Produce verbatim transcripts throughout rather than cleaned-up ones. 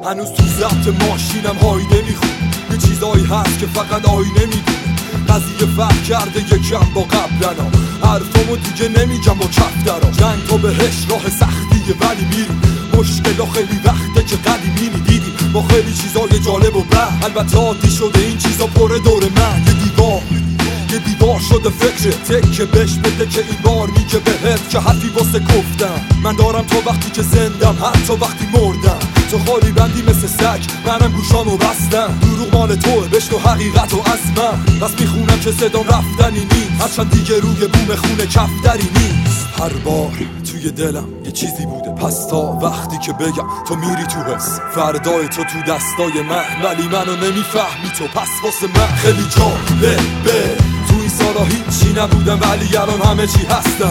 هنوز تو ضبط ماشینم هایده میخونه، یه چیزایی هست که فقط آینه میدونه. قضیه فرق کرده یکم با قبلنا، حرفامو دیگه نمیگم با کف درا. جنگ تا بهش راه سختیه ولی میریم، مشکلا خیلی وقته که قدیمی دیدیم. با خیلی چیزای جالب و بد البته عادی شده این چیزا پر دور من. یه دیوار یه دیوار شده فکر تکه بهش بده که این بار میگه بهت که حرفی واسه گفتم. من دارم تا وقتی که زندم، حتی وقتی مردم. تو خالی بندی مثل سگ، منم گوشامو بستم. دروغ مال توه، بشنو حقیقت و از من. بس میخونم که صدام رفتنی نیست، هرچند دیگه روی بوم خونه کفتری نیست. هر بار توی دلم یه چیزی بوده، پس تا وقتی که بگم تو میری تو حس. فردای تو تو دستای من، ولی منو نمیفهمی تو، پس واسه من خیلی جالبه. تو این سالا هیچی نبودم ولی الان همه چی هستم.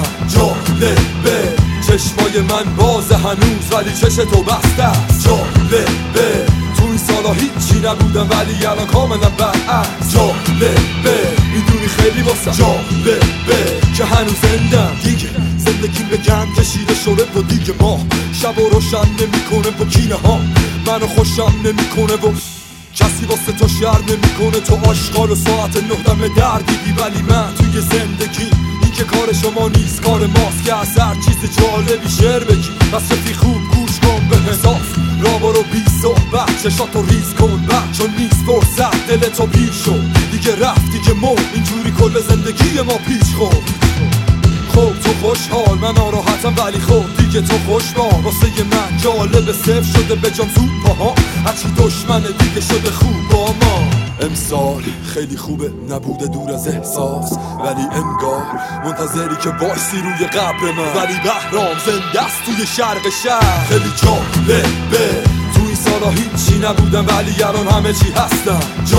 جالبه چشمای من بازه هنوز ولی چش تو بسته است. جالبه تو این سالا هیچی نبودم ولی الان کاملا برعکس. جالبه میدونی خیلی واسه جالبه که هنوز زندم. دیگه زندگیم به گم کشیده شده و دیگه ما شب و روشن نمیکنه با کینه ها. منو خوشم نمیکنه و کسی واسه تو شر نمیکنه. تو آشغال و ساعت نه دم در دیدی، ولی من توی زندگی این که کار شما نیست کار ماست که از هر چیز جالبی شعر بگی. بس رفی خوب گوش کن به حساب، را برو بی صحبت چشاتو ریز کن بد، چون نیست فرصت دلتو پیر شد. دیگه رفت دیگه مرد، اینجوری کل زندگی ما پیش خورد. خب تو خوشحال من ناراحتم ولی خب دیگه تو خوشبال. واسه من جالب صفر شده به جام زود پاها، هرچی دشمنه دیگه شده خوب با ما. امسال خیلی خوبه نبوده دور از احساس، ولی انگار منتظری که باشی روی قبر من. ولی بهرام زنده است توی شرق شهر. خیلی جالبه تو این سالا هیچی نبودم ولی الان همه چی هستم.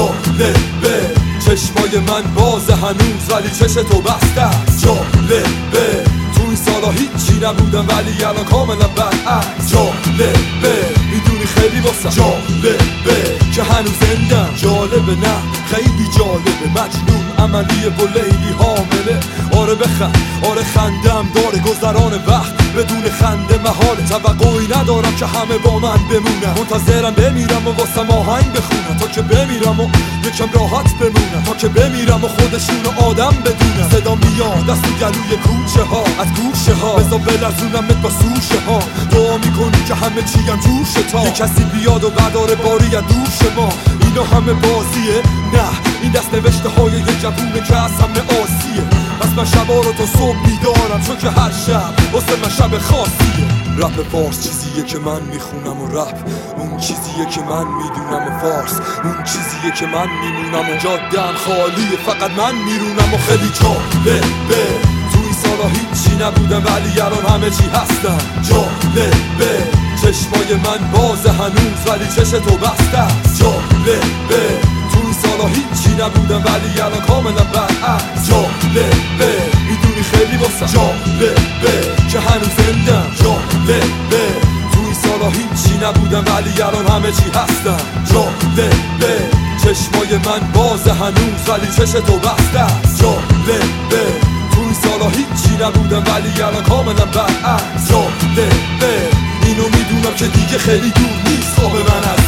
جالبه چشمای من بازه هنوز ولی چش تو بسته است. جالبه تو این سالا هیچی نبودم ولی الان کاملا برعکس. جالبه میدونی خیلی واسه جالبه که هنوز زندم. جالبه نه خیلی جالبه، مجنون عملیه و لیلی حامله. آره بخند آره خندم داره گذران وقت، بدون خنده محال. توقعی ندارم که همه با من بمونن، منتظرم بمیرم و واسه آهنگ بخونم. تا که بمیرم و یکم راحت بمونم، تا که بمیرم و خودشونو آدم بدونم. صدا میاد از تو گلوی کوچه ها، از گوشه ها، بزا بلرزونمت با سوشه ها. دعا میکنی که همه چیم جوشه تا یه کسی بیاد و بداره باری از دوش ما. اینا همه بازیه؟ نه این دست نوشته های یه جوونه که از همه آسیه. پس من شبا رو تا صبح بیدارم، چون که هر شب واسه من شب خاصیه. رپ فارس چیزیه که من میخونم و رپ اون چیزیه که من میدونم و فارس اون چیزیه که من میمونم و جادم خالیه فقط من میرونم. و خیلی جالبه تو این سالا هیچی نبودم ولی الان همه چی هستم. جالبه چشمای من بازه هنوز ولی چش تو بسته است. جالبه تو این سالا هیچی نبودم ولی الان کاملا برعکس. جالبه میدونی خیلی واسه جالبه که هنوز زندم. جالبه تو این سالا هیچی نبودم ولی الان همه چی هستم. جالبه چشمای من بازه هنوز ولی چش تو بسته است. جالبه تو این سالا هیچی نبودم ولی الان کاملا برعکس. جالبه اینو میدونم که دیگه خیلی دور نیست خواب من از